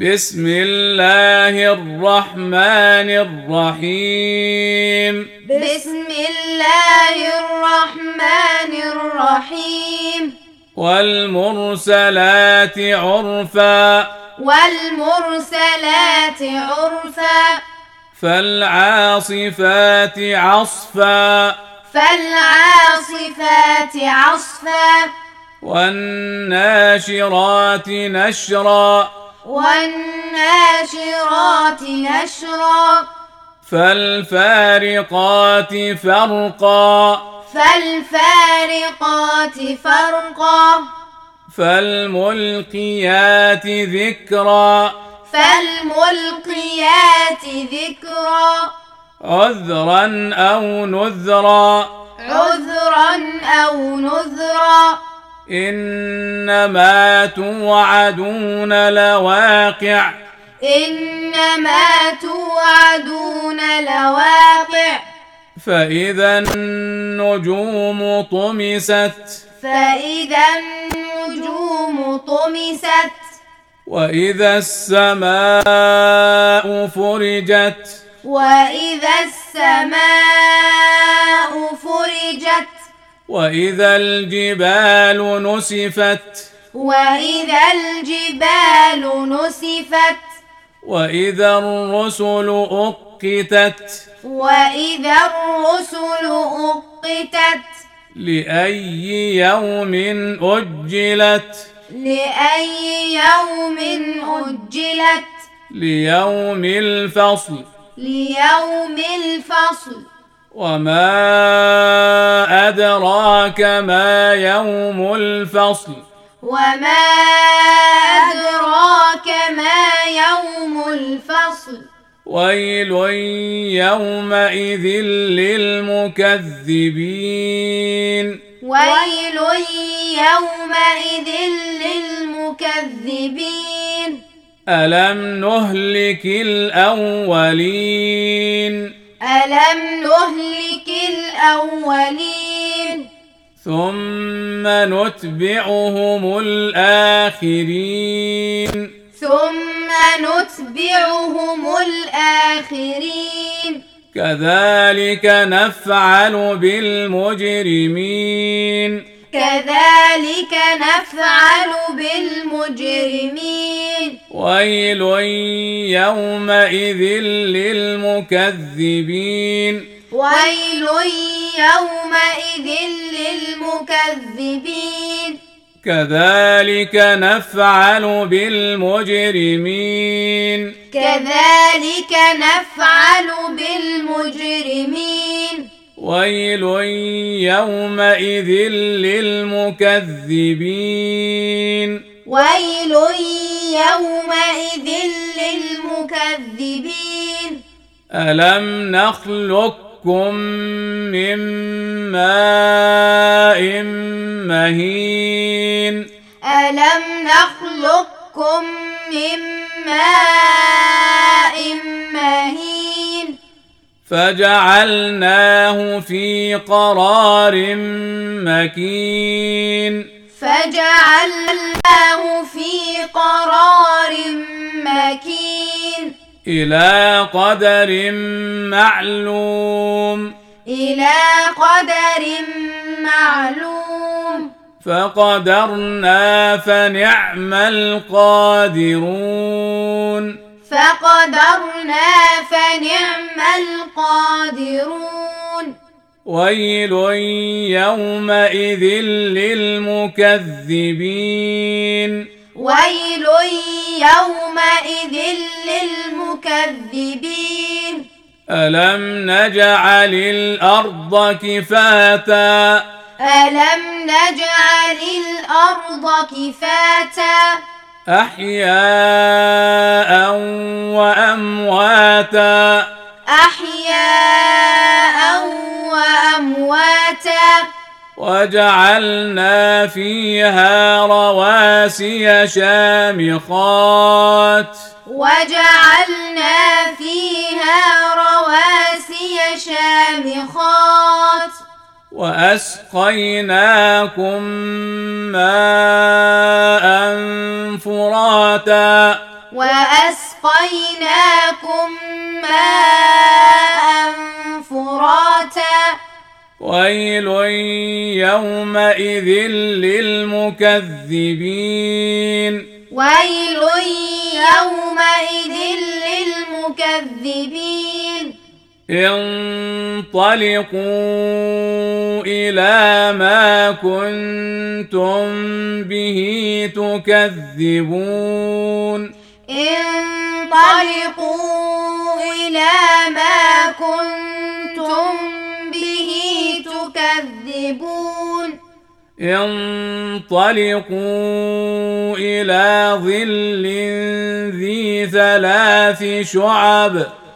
بسم الله الرحمن الرحيم. بسم الله الرحمن الرحيم. والمرسلات عرفا. والمرسلات عرفا. فالعاصفات عصفا. فالعاصفات عصفا. والناشرات نشرا. والناشرات نشرا. فالفارقات فرقا. فالفارقات فرقا. فالملقيات ذكرا. فالملقيات ذكرا. عذرا أو نذرا. عذرا أو نذرا. إنما توعدون لواقع. إنما توعدون لواقع. فإذا النجوم طمست. فإذا النجوم طمست. وإذا السماء فرجت. وإذا السماء فرجت. وإذا الجبال نسفت. وإذا الجبال نسفت. وإذا الرسل أقتت. وإذا الرسل أقتت. لأي يوم أجلت. لأي يوم أجلت. ليوم الفصل. ليوم الفصل. وما أدراك ما يوم الفصل. وما أدراك ما يوم الفصل. ويل يومئذ للمكذبين. ويل يومئذ للمكذبين. ألم نهلك الأولين. ألم نهلك الأولين. ثم نتبعهم الآخرين. ثم نتبعهم الآخرين. كذلك نفعل بالمجرمين. كذلك نفعل بالمجرمين. ويل يومئذ للمكذبين. ويل يومئذ للمكذبين. كذلك نفعل بالمجرمين. كذلك نفعل بالمجرمين. ويل يومئذ للمكذبين. ويل يومئذ للمكذبين. ألم نخلقكم من ماء مهين. ألم نخلقكم من ماء مهين. فجعلناه في قرار مكين. فجعلناه في قرار مكين. إلى قدر معلوم. إلى قدر معلوم. فقدرنا فنعم القادرون. فقدرنا فنعم القادرون. ويل يومئذ للمكذبين. ويل يومئذ للمكذبين. ألم نجعل الأرض كفاتا. ألم نجعل الأرض كفاتا. أحياء وأمواتا. أحياء وأمواتا. وجعلنا فيها رواسي شامخات. وجعلنا فيها رواسي شامخات. وأسقيناكم ماء فراتا وأسقيناكم ماء فراتا ويل يومئذ للمكذبين ويل يومئذ للمكذبين انطلقوا إلى ما كنتم به تكذبون انطلقوا إلى ما كنتم به تكذبون انطلقوا إلى ظل ذي 3 شعب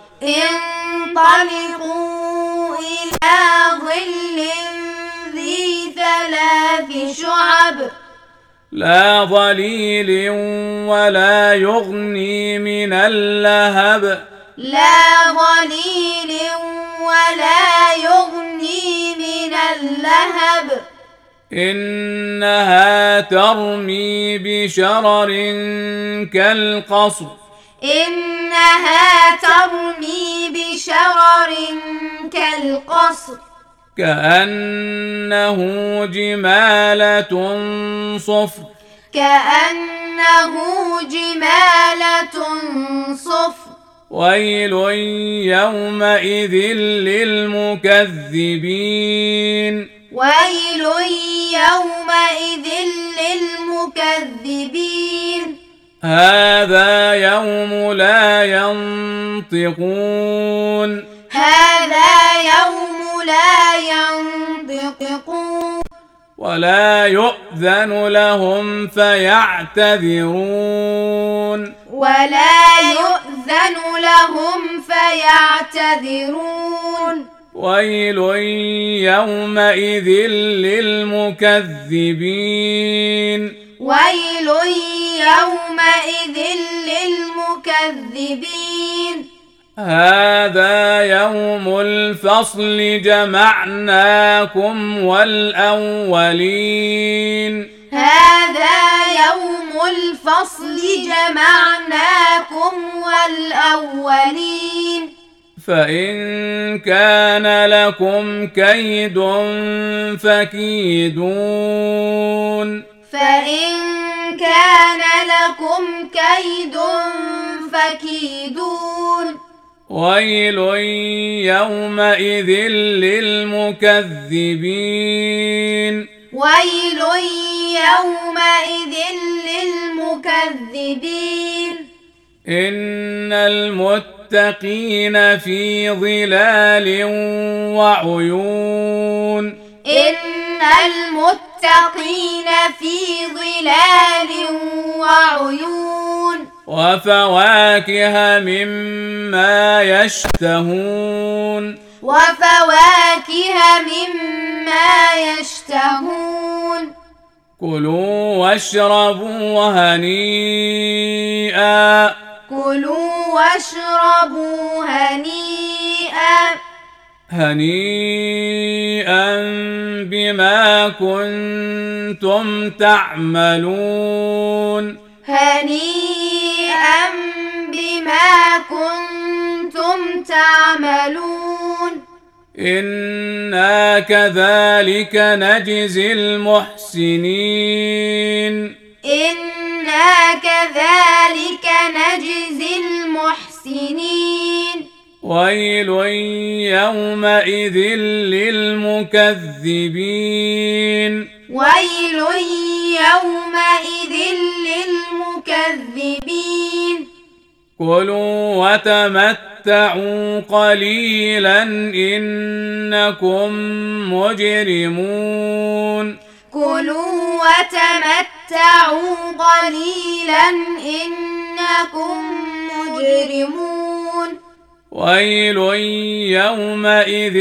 انطلقوا إلى ظل ذي 3 شعب لا ظليل ولا يغني من اللهب لا ظليل ولا يغني من اللهب إنها ترمي بشرر كالقصر إنها ترمي بشرر كالقصر كأنه جمالة صفر كأنه جمالة صفر ويل يومئذ للمكذبين ويل يومئذ للمكذبين هذا يوم لا ينطقون هذا يوم لا ينطقون ولا يؤذن لهم فيعتذرون ولا يؤذن لهم فيعتذرون ويل يومئذ للمكذبين ويل يومئذ للمكذبين هذا يوم الفصل جمعناكم والأولين هذا يوم الفصل جمعناكم والأولين فإن كان لكم كيد فكيدون فإن كان لكم كيد فكيدون ويل يومئذ للمكذبين ويل يومئذ للمكذبين إن المتقين في ظلال وعيون إن المتقين في ظلال وعيون وفواكه مما يشتهون وفواكه مما يشتهون كلوا واشربوا هنيئا كلوا واشربوا هنيئا بما كنتم تعملون هنيئا بما كنتم تعملون إنا كذلك نجزي المحسنين إنا كذلك نجزي المحسنين ويل يومئذ للمكذبين ويل يومئذ للمكذبين كلوا وتمتعوا قليلا إنكم مجرمون كلوا وتمتعوا قليلا إنكم مجرمون ويل يومئذ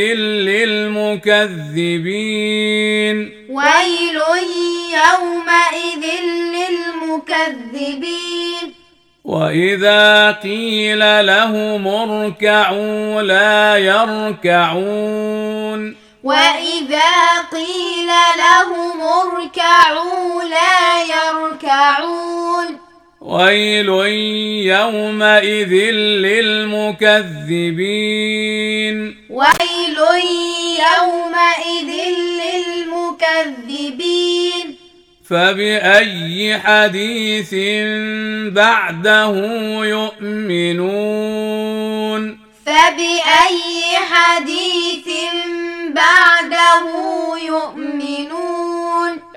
للمكذبين ويل يومئذ للمكذبين وإذا قيل لهم اركعوا لا يركعون وإذا قيل لهم اركعوا لا يركعون ويل يومئذ للمكذبين ويل يومئذ للمكذبين فبأي حديث بعده يؤمنون فبأي حديث بعده يؤمنون